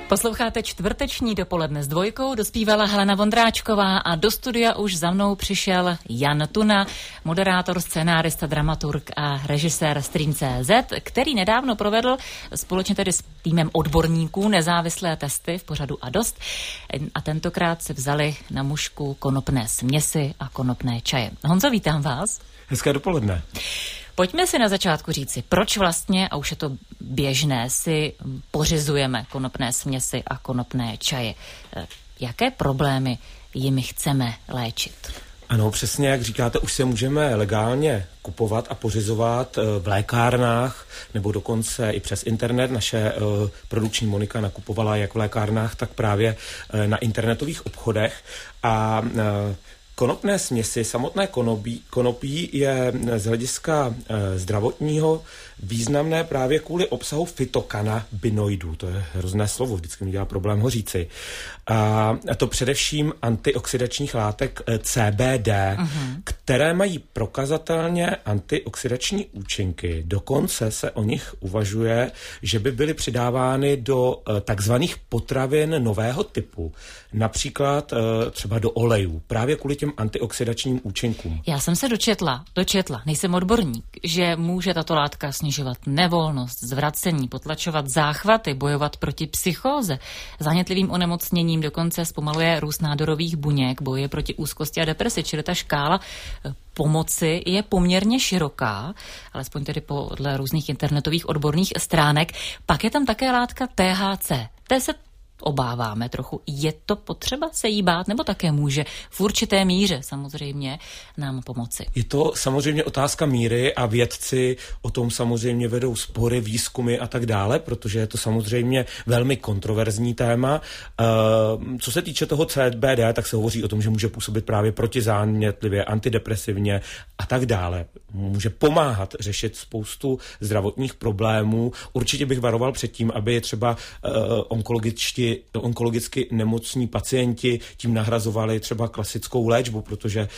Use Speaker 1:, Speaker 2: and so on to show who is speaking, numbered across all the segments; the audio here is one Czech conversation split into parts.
Speaker 1: Posloucháte čtvrteční dopoledne s Dvojkou, dospívala Helena Vondráčková a do studia už za mnou přišel Jan Tuna, moderátor, scénárista, dramaturg a režisér Stream.cz, který nedávno provedl společně tedy s týmem odborníků nezávislé testy v pořadu A dost a tentokrát si vzali na mušku konopné směsi a konopné čaje. Honzo, vítám vás.
Speaker 2: Hezké dopoledne.
Speaker 1: Pojďme si na začátku říci, proč vlastně, a už je to běžné, si pořizujeme konopné směsi a konopné čaje. Jaké problémy jimi chceme léčit?
Speaker 2: Ano, přesně jak říkáte, už se můžeme legálně kupovat a pořizovat v lékárnách nebo dokonce i přes internet. Naše produkční Monika nakupovala jak v lékárnách, tak právě na internetových obchodech a konopné směsi, samotné konopí je z hlediska zdravotního významné právě kvůli obsahu fytokanabinoidů. To je hrozné slovo, vždycky mi dělá problém ho říci. A to především antioxidačních látek CBD, které mají prokazatelně antioxidační účinky. Dokonce se o nich uvažuje, že by byly přidávány do takzvaných potravin nového typu. Například třeba do olejů. Právě kvůli těm antioxidačním účinkům.
Speaker 1: Já jsem se dočetla, nejsem odborník, že může tato látka snižovat nevolnost, zvracení, potlačovat záchvaty, bojovat proti psychóze, zánětlivým onemocněním, dokonce zpomaluje růst nádorových buněk, bojuje proti úzkosti a depresi, čili ta škála pomoci je poměrně široká, alespoň tedy podle různých internetových odborných stránek. Pak je tam také látka THC. Té se obáváme trochu. Je to potřeba se jí bát, nebo také může v určité míře samozřejmě nám pomoci?
Speaker 2: Je to samozřejmě otázka míry a vědci o tom samozřejmě vedou spory, výzkumy a tak dále, protože je to samozřejmě velmi kontroverzní téma. Co se týče toho CBD, tak se hovoří o tom, že může působit právě protizánětlivě, antidepresivně a tak dále. Může pomáhat řešit spoustu zdravotních problémů. Určitě bych varoval před tím, aby třeba onkologicky nemocní pacienti tím nahrazovali třeba klasickou léčbu, protože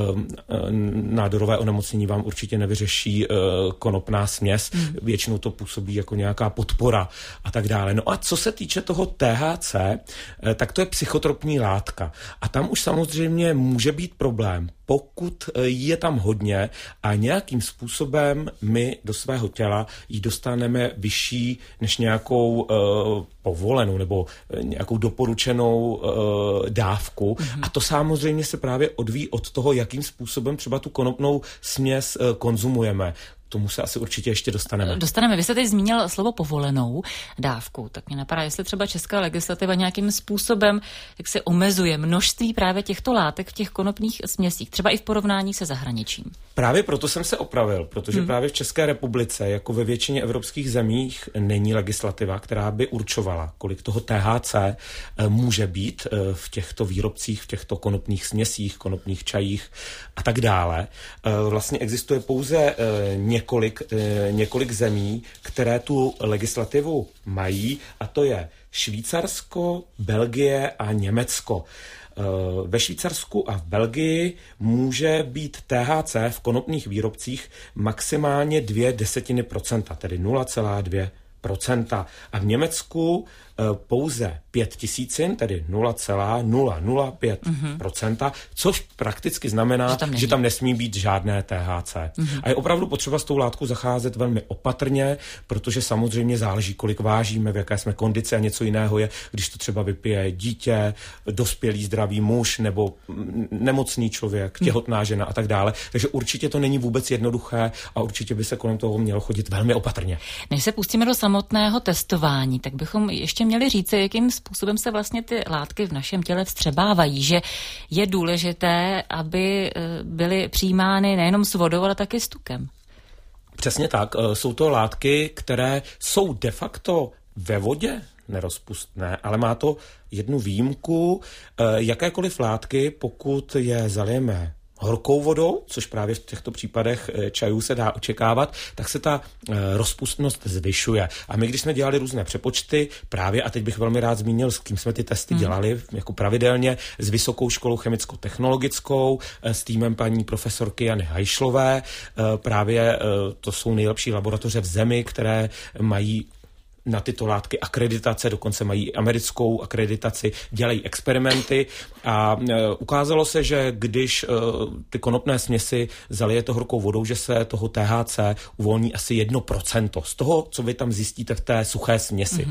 Speaker 2: nádorové onemocnění vám určitě nevyřeší konopná směs. Většinou to působí jako nějaká podpora a tak dále. No a co se týče toho THC, tak to je psychotropní látka. A tam už samozřejmě může být problém, pokud je tam hodně a nějakým způsobem my do svého těla ji dostaneme vyšší než nějakou povolenou nebo nějakou doporučenou dávku. A to samozřejmě se právě odvíjí od toho, jakým způsobem třeba tu konopnou směs konzumujeme. Tomu se asi určitě ještě dostaneme.
Speaker 1: Vy jste teď zmínil slovo povolenou dávku, tak mě napadá, jestli třeba česká legislativa nějakým způsobem jak se omezuje množství právě těchto látek v těch konopných směsích, třeba i v porovnání se zahraničím.
Speaker 2: Právě proto jsem se opravil, protože právě v České republice, jako ve většině evropských zemích, není legislativa, která by určovala, kolik toho THC může být v těchto výrobcích, v těchto konopných směsích, konopných čajích a tak dále. Vlastně existuje pouze několik zemí, které tu legislativu mají, a to je Švýcarsko, Belgie a Německo. Ve Švýcarsku a v Belgii může být THC v konopných výrobcích maximálně 0,2%, tedy 0,2%. A v Německu pouze 5000, tedy 0,005%, což prakticky znamená, že tam nesmí být žádné THC. A je opravdu potřeba s tou látkou zacházet velmi opatrně, protože samozřejmě záleží, kolik vážíme, v jaké jsme kondici, a něco jiného je, když to třeba vypije dítě, dospělý zdravý muž nebo nemocný člověk, těhotná žena a tak dále. Takže určitě to není vůbec jednoduché a určitě by se kolem toho mělo chodit velmi opatrně.
Speaker 1: Než se pustíme do samotného testování, tak bychom ještě měli říct, jakým způsobem se vlastně ty látky v našem těle vstřebávají, že je důležité, aby byly přijímány nejenom s vodou, ale také s tukem.
Speaker 2: Přesně tak. Jsou to látky, které jsou de facto ve vodě nerozpustné, ale má to jednu výjimku. Jakékoliv látky, pokud je zalijeme horkou vodou, což právě v těchto případech čajů se dá očekávat, tak se ta rozpustnost zvyšuje. A my, když jsme dělali různé přepočty, právě, a teď bych velmi rád zmínil, s kým jsme ty testy dělali jako pravidelně, s Vysokou školou chemicko-technologickou, s týmem paní profesorky Jany Hajšlové, právě to jsou nejlepší laboratoře v zemi, které mají na tyto látky akreditace, dokonce mají americkou akreditaci, dělají experimenty a ukázalo se, že když ty konopné směsi zalijete horkou vodou, že se toho THC uvolní asi 1% z toho, co vy tam zjistíte v té suché směsi.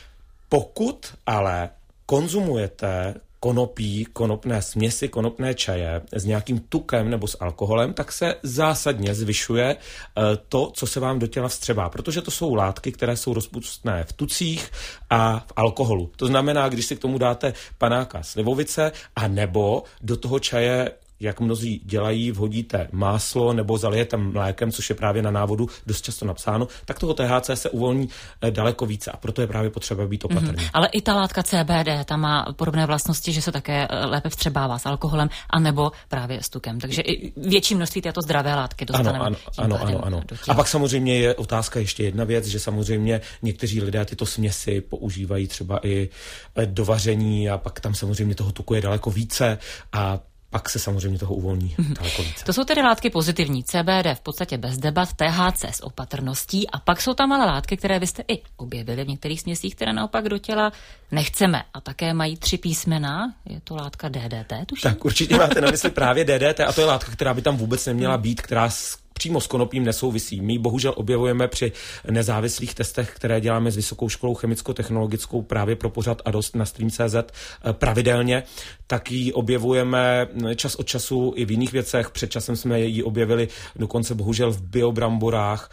Speaker 2: Pokud ale konzumujete konopí, konopné směsi, konopné čaje s nějakým tukem nebo s alkoholem, tak se zásadně zvyšuje to, co se vám do těla vstřebá, protože to jsou látky, které jsou rozpustné v tucích a v alkoholu. To znamená, když si k tomu dáte panáka slivovice a nebo do toho čaje, jak mnozí dělají, vhodíte máslo nebo zalijete mlékem, což je právě na návodu dost často napsáno, tak toho THC se uvolní daleko více a proto je právě potřeba být opatrný.
Speaker 1: Ale i ta látka CBD, ta má podobné vlastnosti, že se také lépe vstřebává s alkoholem anebo právě s tukem. Takže i větší množství této zdravé látky dostaneme. Ano.
Speaker 2: A pak samozřejmě je otázka ještě jedna věc, že samozřejmě někteří lidé tyto směsi používají třeba i do vaření a pak tam samozřejmě toho tuku je daleko více a pak se samozřejmě toho uvolní daleko více.
Speaker 1: To jsou tedy látky pozitivní. CBD v podstatě bez debat, THC s opatrností a pak jsou tam ale látky, které vy jste i objevili v některých směsích, které naopak do těla nechceme. A také mají 3 písmena. Je to látka DDT, tuším?
Speaker 2: Tak určitě máte na mysli právě DDT a to je látka, která by tam vůbec neměla být, která přímo s konopím nesouvisí. My bohužel objevujeme při nezávislých testech, které děláme s Vysokou školou chemicko-technologickou právě pro pořad a dost na Stream.cz pravidelně, tak ji objevujeme čas od času i v jiných věcech. Před časem jsme ji objevili dokonce bohužel v biobramborách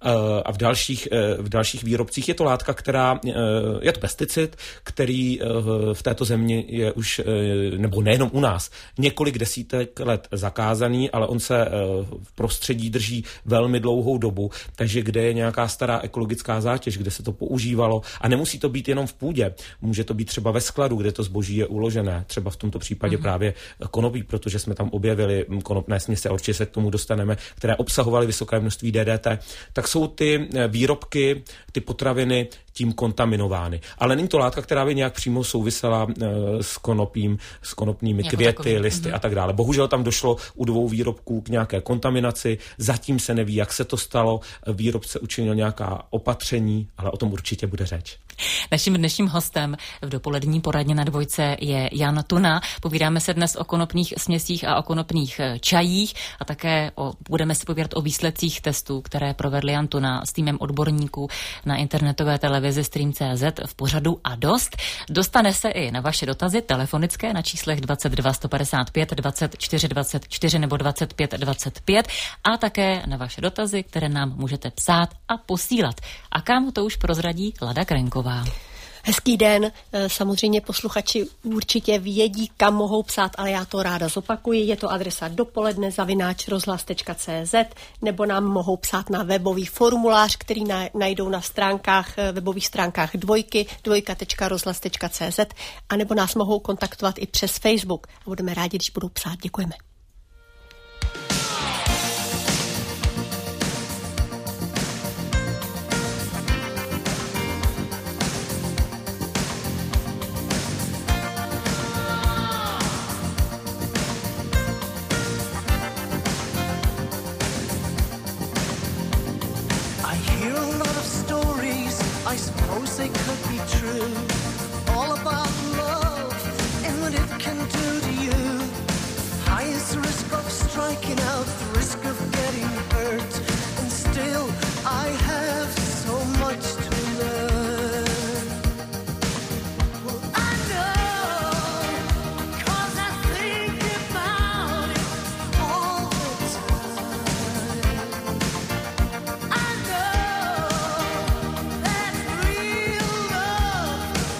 Speaker 2: a v dalších výrobcích. Je to látka, je to pesticid, který v této zemi je už, nebo nejenom u nás, několik desítek let zakázaný, ale on se v prostředí drží velmi dlouhou dobu, takže kde je nějaká stará ekologická zátěž, kde se to používalo a nemusí to být jenom v půdě, může to být třeba ve skladu, kde to zboží je uložené, třeba v tomto případě právě konopí, protože jsme tam objevili konopné směsi a určitě se k tomu dostaneme, které obsahovaly vysoké množství DDT, tak jsou ty výrobky, ty potraviny tím kontaminovány. Ale není to látka, která by nějak přímo souvisela s konopím, s konopnými květy, listy a tak dále. Bohužel tam došlo u 2 výrobků k nějaké kontaminaci, zatím se neví, jak se to stalo, výrobce učinil nějaká opatření, ale o tom určitě bude řeč.
Speaker 1: Naším dnešním hostem v dopolední poradně na Dvojce je Jan Tuna. Povídáme se dnes o konopných směsích a o konopných čajích a také budeme si povídat o výsledcích testů, které provedl Jan Tuna s týmem odborníků na internetové televizi Stream.cz v pořadu a dost. Dostane se i na vaše dotazy telefonické na číslech 22 155 24 24 nebo 25 25 a také na vaše dotazy, které nám můžete psát a posílat. A kam to už prozradí Lada Krenková.
Speaker 3: Hezký den, samozřejmě posluchači určitě vědí, kam mohou psát, ale já to ráda zopakuji. Je to adresa dopoledne@rozhlas.cz nebo nám mohou psát na webový formulář, který najdou na webových stránkách dvojka.rozhlas.cz a nebo nás mohou kontaktovat i přes Facebook. A budeme rádi, když budou psát. Děkujeme.
Speaker 4: I suppose they could be true. All about love and what it can do to you. Highest risk of striking out, the risk of getting hurt. And still I have so much to learn. Well, I know, 'cause I think about it all the time. I know that real love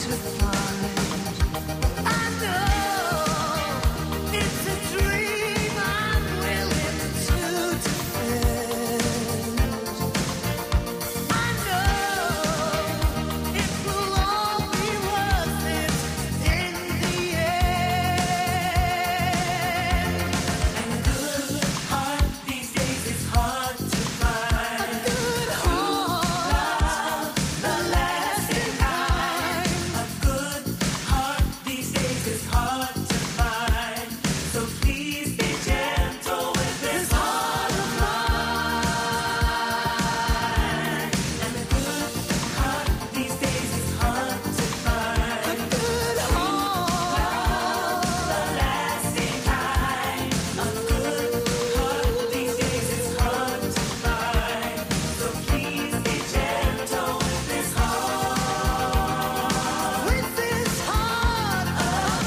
Speaker 4: to find. I know it's a dream I'm willing to defend. I know it will all be worth it in the end. And good heart these days is hard to find. A good heart, the lasting kind. A good heart these days is hard to find. So please be gentle with this heart of mine. And a good heart these days is hard to find. A good heart, the lasting kind. A good heart these days is hard to find. So please be gentle with this heart. With this heart of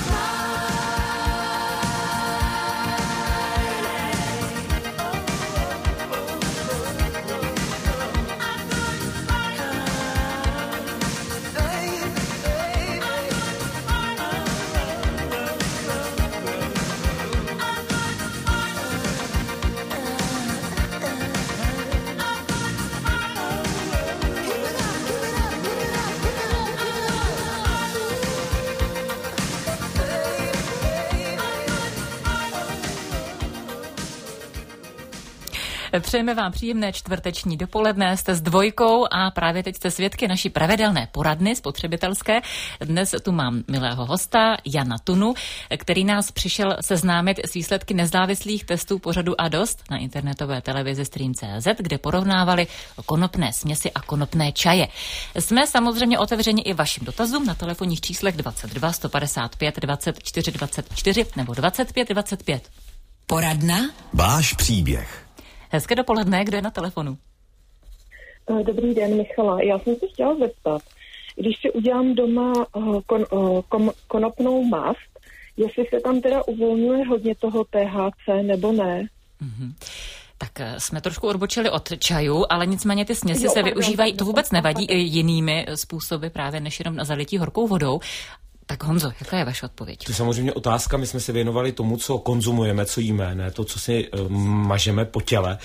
Speaker 1: Přejeme vám příjemné čtvrteční dopoledne, jste s Dvojkou a právě teď jste svědky naší pravidelné poradny spotřebitelské. Dnes tu mám milého hosta, Jana Tunu, který nás přišel seznámit s výsledky nezávislých testů pořadu A dost na internetové televizi Stream.cz, kde porovnávali konopné směsi a konopné čaje. Jsme samozřejmě otevřeni i vašim dotazům na telefonních číslech 22 155 24 24 nebo 25 25.
Speaker 5: Poradna?
Speaker 6: Váš příběh.
Speaker 1: Hezké dopoledne, kdo je na telefonu?
Speaker 7: Dobrý den, Michala. Já jsem se chtěla zeptat, když si udělám doma konopnou mast, jestli se tam teda uvolňuje hodně toho THC nebo ne?
Speaker 1: Mm-hmm. Tak jsme trošku odbočili od čaju, ale nicméně ty směsi se využívají, to vůbec nevadí, i jinými způsoby právě než jenom na zalití horkou vodou. Tak Honzo, jaká je vaše odpověď?
Speaker 2: To je samozřejmě otázka, my jsme se věnovali tomu, co konzumujeme, co jíme, ne to, co si mažeme po těle.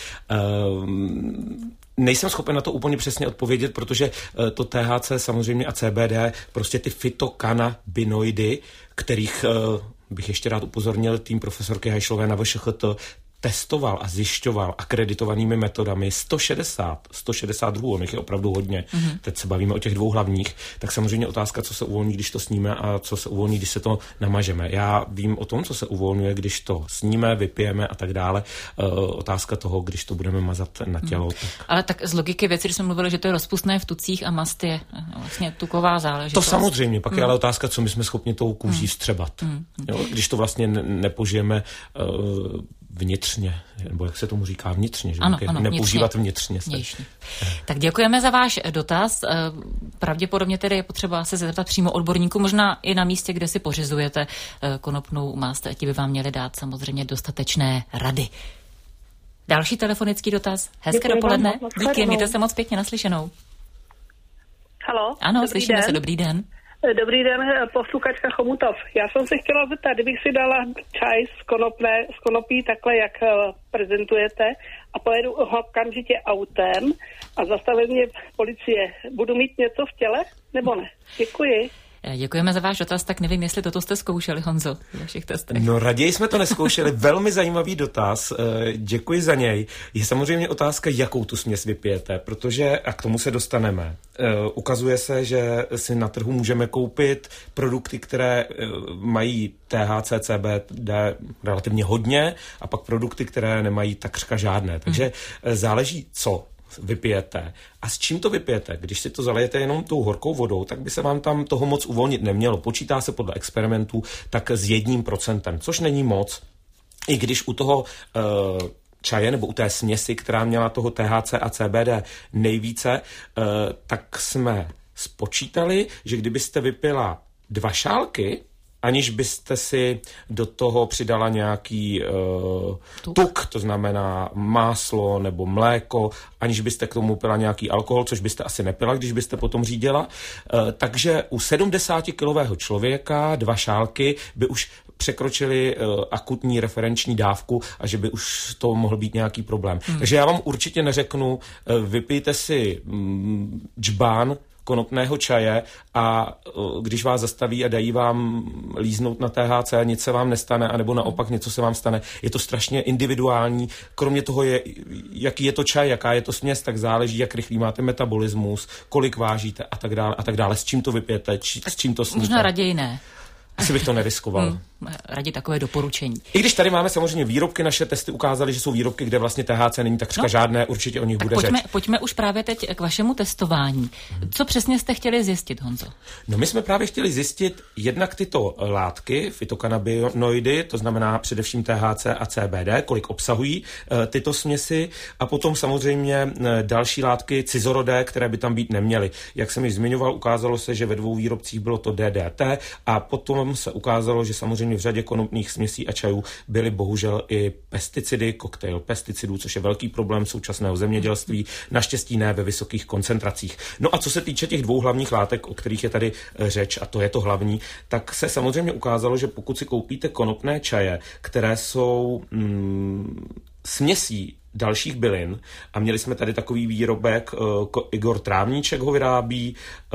Speaker 2: Nejsem schopen na to úplně přesně odpovědět, protože to THC samozřejmě a CBD, prostě ty fytokanabinoidy, kterých bych ještě rád upozornil tým profesorky Hajšlové na VŠHT, testoval a zjišťoval akreditovanými metodami 162, on jich je opravdu hodně, teď se bavíme o těch dvou hlavních, tak samozřejmě otázka, co se uvolní, když to sníme a co se uvolní, když se to namažeme. Já vím o tom, co se uvolňuje, když to sníme, vypijeme a tak dále. Otázka toho, když to budeme mazat na tělo. Tak...
Speaker 1: Ale tak z logiky věci, když jsme mluvili, že to je rozpustné v tucích a mast je vlastně tuková záležitost.
Speaker 2: To samozřejmě, pak je ale otázka, co my jsme schopni tou kůží vstřebat. Jo, když to vlastně nepožijeme vnitřně, nebo jak se tomu říká vnitřně, že?
Speaker 1: Ano,
Speaker 2: nepoužívat vnitřně.
Speaker 1: Tak děkujeme za váš dotaz. Pravděpodobně tedy je potřeba se zeptat přímo odborníků, možná i na místě, kde si pořizujete konopnou mast, a ti by vám měli dát samozřejmě dostatečné rady. Další telefonický dotaz. Hezké dopoledne. Díky, mějte se moc pěkně, naslyšenou.
Speaker 8: Haló?
Speaker 1: Ano, slyšíme se, dobrý den.
Speaker 8: Dobrý den, posluchačka Chomutov. Já jsem se chtěla zeptat, kdybych si dala čaj z konopí takhle, jak prezentujete, a pojedu okamžitě autem a zastaví mě policie, budu mít něco v těle, nebo ne? Děkuji.
Speaker 1: Děkujeme za váš dotaz, tak nevím, jestli toto jste zkoušeli, Honzo, v vašich testech.
Speaker 2: No raději jsme to neskoušeli, velmi zajímavý dotaz, děkuji za něj. Je samozřejmě otázka, jakou tu směs vypijete, protože, a k tomu se dostaneme, ukazuje se, že si na trhu můžeme koupit produkty, které mají THC, CBD relativně hodně, a pak produkty, které nemají takřka žádné. Takže záleží, co vypijete a s čím to vypijete. Když si to zalijete jenom tou horkou vodou, tak by se vám tam toho moc uvolnit nemělo. Počítá se podle experimentů tak s 1%, což není moc. I když u toho čaje nebo u té směsi, která měla toho THC a CBD nejvíce, tak jsme spočítali, že kdybyste vypila 2 šálky aniž byste si do toho přidala nějaký tuk, to znamená máslo nebo mléko, aniž byste k tomu pila nějaký alkohol, což byste asi nepila, když byste potom řídila. Takže u 70-kilového člověka 2 šálky by už překročili akutní referenční dávku a že by už to mohl být nějaký problém. Takže já vám určitě neřeknu, vypijte si džbán konopného čaje a když vás zastaví a dají vám líznout na THC, nic se vám nestane, anebo naopak něco se vám stane. Je to strašně individuální. Kromě toho, jaký je to čaj, jaká je to směs, tak záleží, jak rychlý máte metabolismus, kolik vážíte a tak dále. S čím to vypijete, s čím to sníte.
Speaker 1: Možná raději ne.
Speaker 2: Asi bych to neriskoval.
Speaker 1: Raději takové doporučení.
Speaker 2: I když tady máme samozřejmě výrobky, naše testy ukázaly, že jsou výrobky, kde vlastně THC není takřka žádné, určitě o nich bude řeč.
Speaker 1: Pojďme už právě teď k vašemu testování. Co přesně jste chtěli zjistit, Honzo?
Speaker 2: No my jsme právě chtěli zjistit jednak tyto látky, fytokanabinoidy, to znamená především THC a CBD, kolik obsahují tyto směsi a potom samozřejmě další látky cizorodé, které by tam být neměly. Jak jsem již zmiňoval, ukázalo se, že ve 2 výrobcích bylo to DDT a potom se ukázalo, že samozřejmě v řadě konopných směsí a čajů byly bohužel i pesticidy, koktejl pesticidů, což je velký problém současného zemědělství, naštěstí ne ve vysokých koncentracích. No a co se týče těch 2 hlavních látek, o kterých je tady řeč, a to je to hlavní, tak se samozřejmě ukázalo, že pokud si koupíte konopné čaje, které jsou směsí dalších bylin a měli jsme tady takový výrobek, Igor Trávníček ho vyrábí,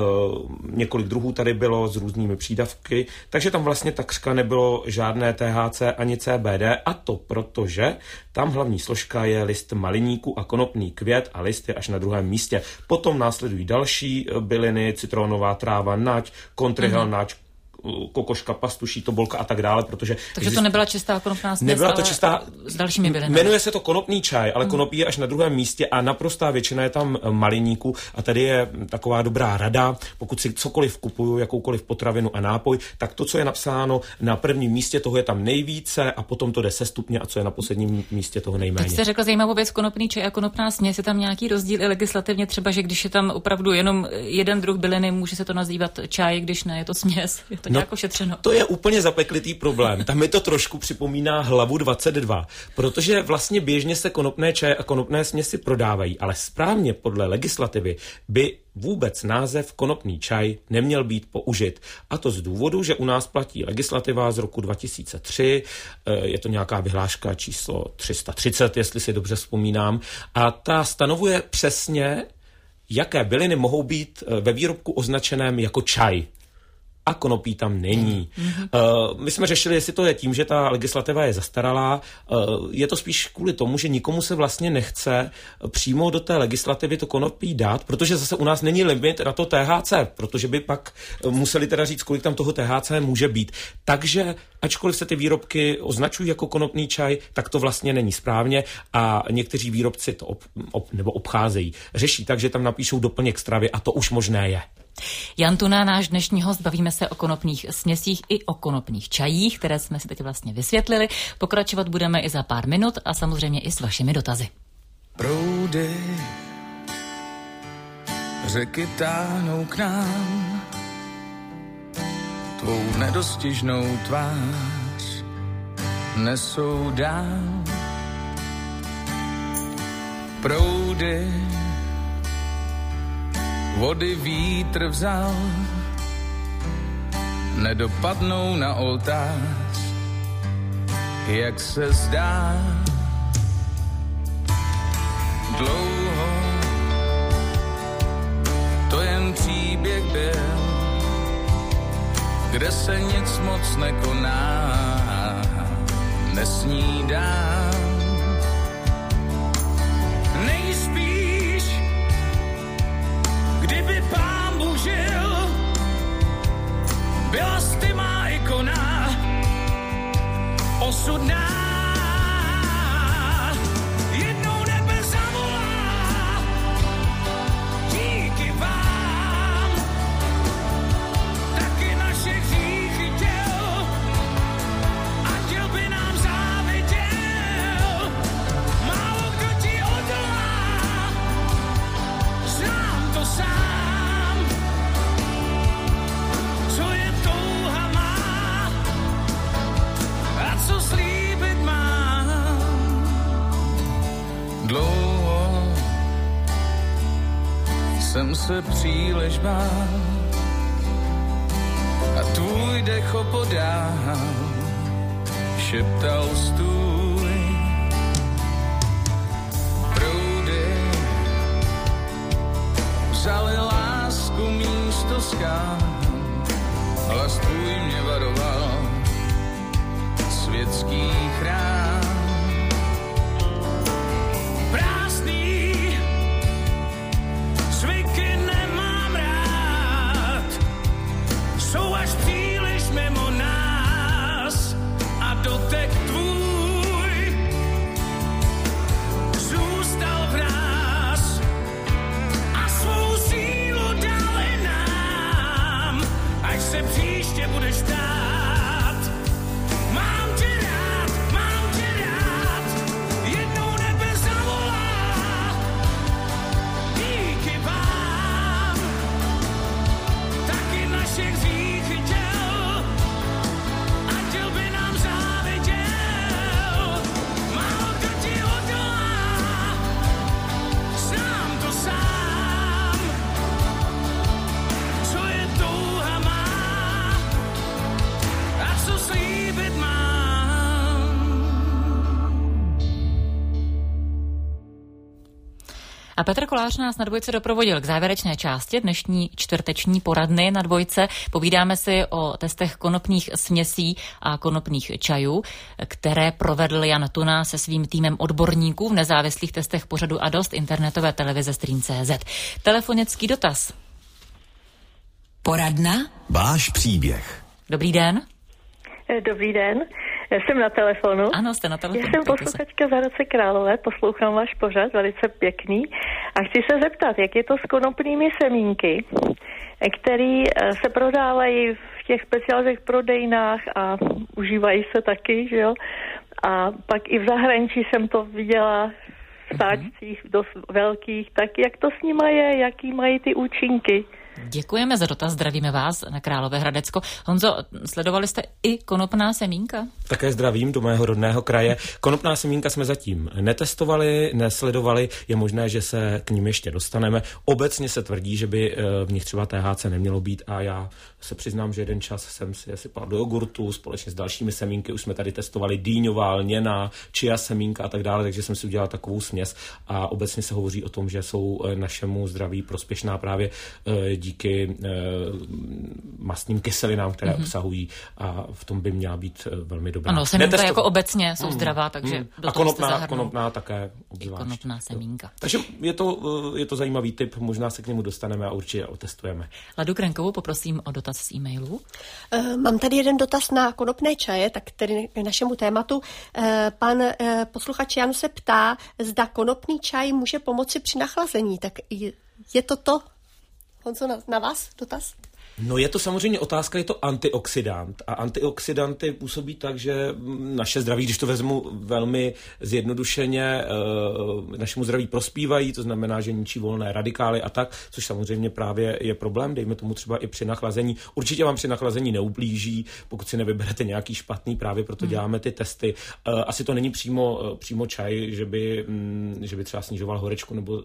Speaker 2: několik druhů tady bylo s různými přídavky, takže tam vlastně takřka nebylo žádné THC ani CBD a to protože tam hlavní složka je list maliníku a konopný květ a list je až na 2. místě. Potom následují další byliny, citronová tráva, nať, kontrahel, nať, kokoška, pastuší, tobolka a tak dále, protože...
Speaker 1: Takže to nebyla čistá konopná směs,
Speaker 2: nebyla to čistá,
Speaker 1: s dalšími bylinami.
Speaker 2: Jmenuje se to konopný čaj, ale konopí je až na 2. místě a naprostá většina je tam maliníku a tady je taková dobrá rada, pokud si cokoliv kupuju, jakoukoliv potravinu a nápoj, tak to, co je napsáno na 1. místě, toho je tam nejvíce a potom to jde sestupně a co je na posledním místě, toho nejméně.
Speaker 1: Teď jste řekla zajímavou věc, konopný čaj a konopná směs, je tam nějaký rozdíl i legislativně, třeba, že když je tam opravdu jenom jeden druh byliny, může se to nazývat čaj, když ne, je to směs. Je to nějak ošetřeno.
Speaker 2: To je úplně zapeklitý problém. Tam mi to trošku připomíná hlavu 22, protože vlastně běžně se konopné čaje a konopné směsi prodávají, ale správně podle legislativy by vůbec název konopný čaj neměl být použit. A to z důvodu, že u nás platí legislativa z roku 2003, je to nějaká vyhláška číslo 330, jestli si dobře vzpomínám, a ta stanovuje přesně, jaké byliny mohou být ve výrobku označeném jako čaj. A konopí tam není. My jsme řešili, jestli to je tím, že ta legislativa je zastaralá. Je to spíš kvůli tomu, že nikomu se vlastně nechce přímo do té legislativy to konopí dát, protože zase u nás není limit na to THC, protože by pak museli teda říct, kolik tam toho THC může být. Takže ačkoliv se ty výrobky označují jako konopný čaj, tak to vlastně není správně a někteří výrobci to nebo obcházejí. Řeší tak, že tam napíšou doplněk stravy a to už možné je.
Speaker 1: Jan Tuna, náš dnešní host, bavíme se o konopných směsích i o konopných čajích, které jsme si teď vlastně vysvětlili. Pokračovat budeme i za pár minut a samozřejmě i s vašimi dotazy.
Speaker 5: Proudy řeky táhnou k nám, tvou nedostižnou tvář nesou dál. Proudy vody vítr vzal, nedopadnou na oltář, jak se zdá. Dlouho to jen příběh byl, kde se nic moc nekoná, nesnídám. Nejspíš, kdyby Pán Bůh žil, byla jsi ty má ikona, osudná. Jednou nebe zavolá, díky vám, taky naše hříchy děl, a děl by nám záviděl. se příliš bál a tvůj dech opodál, šeptal stůj. Proudy vzali lásku místo skál, hlas tvůj mě varoval světský chrám. Prázdný zvyky nemám rád, jsou až příliš mimo nás a dotek tvůj zůstal v nás a svou sílu dali nám, až se příště budeš ptát. Mám tě rád, jednou nebe zavolá, díky vám, taky naše hříchy děl, anděl by nám záviděl, málo kdo ti odolá, znám to sám, co je touha má a co slíbit mám.
Speaker 1: A Petr Kolář nás na Dvojce doprovodil k závěrečné části dnešní čtvrteční poradny na Dvojce. Povídáme si o testech konopných směsí a konopných čajů, které provedl Jan Tuna se svým týmem odborníků v nezávislých testech pořadu A dost internetové televize Stream.cz. Telefonický dotaz.
Speaker 6: Poradna?
Speaker 9: Váš příběh.
Speaker 1: Dobrý den.
Speaker 10: Dobrý den, já jsem na telefonu.
Speaker 1: Ano, jste na telefonu.
Speaker 10: Já jsem posluchačka z Hradce Králové, poslouchám váš pořad, velice pěkný. A chci se zeptat, jak je to s konopnými semínky, které se prodávají v těch speciálních prodejnách a užívají se taky, že jo? A pak i v zahraničí jsem to viděla v stáčcích dost velkých, tak jak to s nima je, jaký mají ty účinky?
Speaker 1: Děkujeme za dotaz, zdravíme vás na Královéhradecko. Honzo, sledovali jste i konopná semínka?
Speaker 2: Také zdravím do mého rodného kraje. Konopná semínka jsme zatím netestovali, nesledovali, je možné, že se k nim ještě dostaneme. Obecně se tvrdí, že by v nich třeba THC nemělo být a já se přiznám, že jeden čas jsem si sypal do jogurtu společně s dalšími semínky, už jsme tady testovali dýňová, lněná, chia semínka a tak dále, takže jsem si udělal takovou směs a obecně se hovoří o tom, že jsou našemu zdraví prospěšná právě díky mastným kyselinám, které obsahují a v tom by měla být velmi dobrá.
Speaker 1: Ano, semínka jako obecně jsou zdravá, takže do toho jste zahrnul.
Speaker 2: Konopná také obzvlášť.
Speaker 1: Konopná semínka.
Speaker 2: Takže je to zajímavý tip, možná se k němu dostaneme a určitě otestujeme.
Speaker 1: Ladu Krenkovou poprosím o dotaz z e-mailu.
Speaker 3: Mám tady jeden dotaz na konopné čaje, tak tedy k našemu tématu. Pan posluchač Jan se ptá, zda konopný čaj může pomoci při nachlazení. Tak je to? Honzo, na vás dotaz?
Speaker 2: No je to samozřejmě otázka, je to antioxidant a antioxidanty působí tak, že naše zdraví, když to vezmu velmi zjednodušeně, našemu zdraví prospívají, to znamená, že ničí volné radikály a tak, což samozřejmě právě je problém, dejme tomu třeba i při nachlazení. Určitě vám při nachlazení neublíží, pokud si nevyberete nějaký špatný, právě proto děláme ty testy. Asi to není přímo čaj, že by třeba snižoval horečku nebo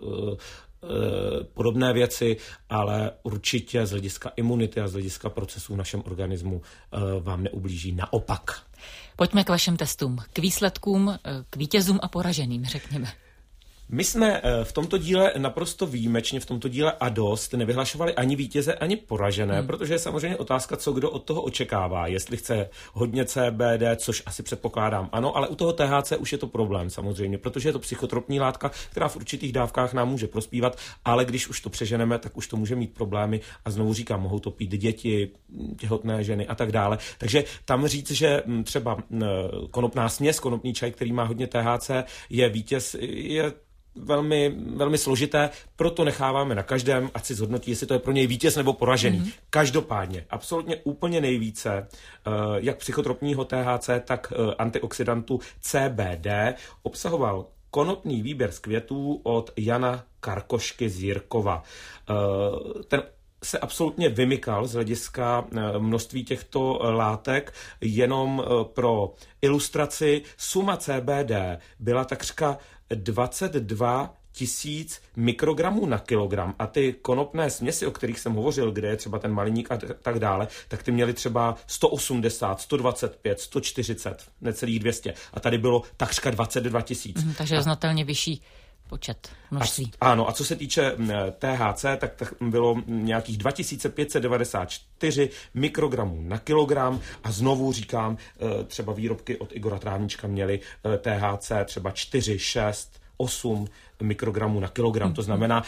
Speaker 2: podobné věci, ale určitě z hlediska imunity a z hlediska procesů v našem organismu vám neublíží, naopak.
Speaker 1: Pojďme k vašim testům, k výsledkům, k vítězům a poraženým, řekněme.
Speaker 2: My jsme v tomto díle naprosto výjimečně, v tomto díle a dost nevyhlašovali ani vítěze, ani poražené, protože je samozřejmě otázka, co kdo od toho očekává. Jestli chce hodně CBD, což asi předpokládám ano, ale u toho THC už je to problém samozřejmě, protože je to psychotropní látka, která v určitých dávkách nám může prospívat, ale když už to přeženeme, tak už to může mít problémy a znovu říkám, mohou to pít děti, těhotné ženy a tak dále. Takže tam říct, že třeba konopná směs, konopný čaj, který má hodně THC, je vítěz, je velmi, velmi složité, proto necháváme na každém, ať si zhodnotí, jestli to je pro něj vítěz nebo poražený. Každopádně, absolutně úplně nejvíce, jak psychotropního THC, tak antioxidantu CBD obsahoval konopný výběr z květů od Jana Karkošky z Jirkova. Ten se absolutně vymykal z hlediska množství těchto látek, jenom pro ilustraci suma CBD byla takřka 22 1000 mikrogramů na kilogram a ty konopné směsi, o kterých jsem hovořil, kde je třeba ten maliník a tak dále, tak ty měly třeba 180, 125, 140, necelých 200 a tady bylo takřka 22 000.
Speaker 1: Takže je znatelně vyšší počet množství.
Speaker 2: Ano, a co se týče THC, tak bylo nějakých 2594 mikrogramů na kilogram a znovu říkám, třeba výrobky od Igora Trávnička měly THC třeba 4, 6, 8 mikrogramů na kilogram. To znamená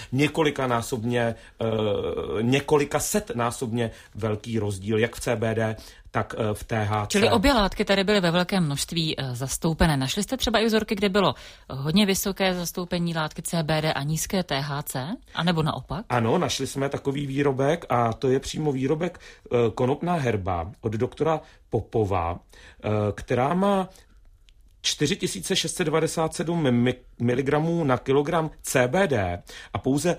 Speaker 2: několika setnásobně velký rozdíl, jak v CBD, tak v THC.
Speaker 1: Čili obě látky tady byly ve velkém množství zastoupené. Našli jste třeba i vzorky, kde bylo hodně vysoké zastoupení látky CBD a nízké THC? A nebo naopak?
Speaker 2: Ano, našli jsme takový výrobek a to je přímo výrobek konopná herba od doktora Popova, která má 4697 mg na kilogram CBD a pouze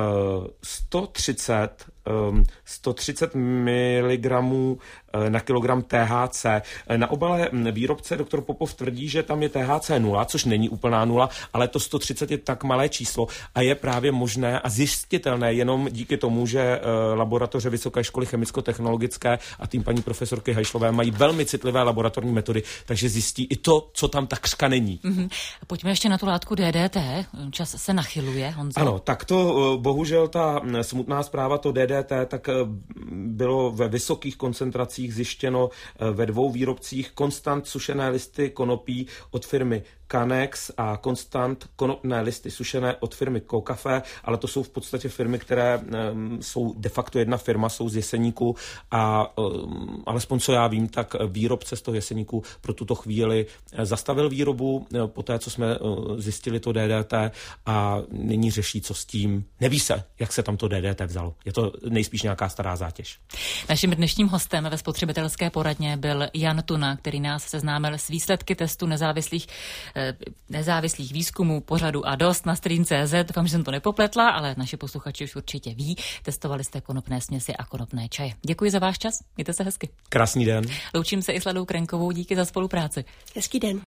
Speaker 2: 130 mg na kilogram THC. Na obale výrobce doktor Popov tvrdí, že tam je THC 0, což není úplná nula, ale to 130 je tak malé číslo a je právě možné a zjistitelné jenom díky tomu, že laboratoře Vysoké školy chemicko-technologické a tým paní profesorky Hajšlové mají velmi citlivé laboratorní metody, takže zjistí i to, co tam takřka není.
Speaker 1: Mm-hmm. Pojďme ještě na tu látku DDT. Čas se nachyluje, Honzo.
Speaker 2: Ano, tak to bohužel ta smutná zpráva, to DDT, tak bylo ve vysokých koncentracích zjištěno ve 2 výrobcích Konstant sušené listy konopí od firmy Canex a Konstant konopné listy sušené od firmy Cocafe, ale to jsou v podstatě firmy, které jsou de facto jedna firma, jsou z Jeseníku a alespoň co já vím, tak výrobce z toho Jeseníku pro tuto chvíli zastavil výrobu po té, co jsme zjistili to DDT a nyní řeší, co s tím. Neví se, jak se tam to DDT vzalo. Je to nejspíš nějaká stará zátěž.
Speaker 1: Naším dnešním hostem ve spotřebitelské poradně byl Jan Tuna, který nás seznámil s výsledky testu nezávislých výzkumů pořadu a dost na Stream.cz. Doufám, že jsem to nepopletla, ale naši posluchači už určitě ví. Testovali jste konopné směsi a konopné čaje. Děkuji za váš čas. Mějte se hezky.
Speaker 2: Krásný den.
Speaker 1: Loučím se i s Ladou Krenkovou. Díky za spolupráci.
Speaker 3: Hezký den.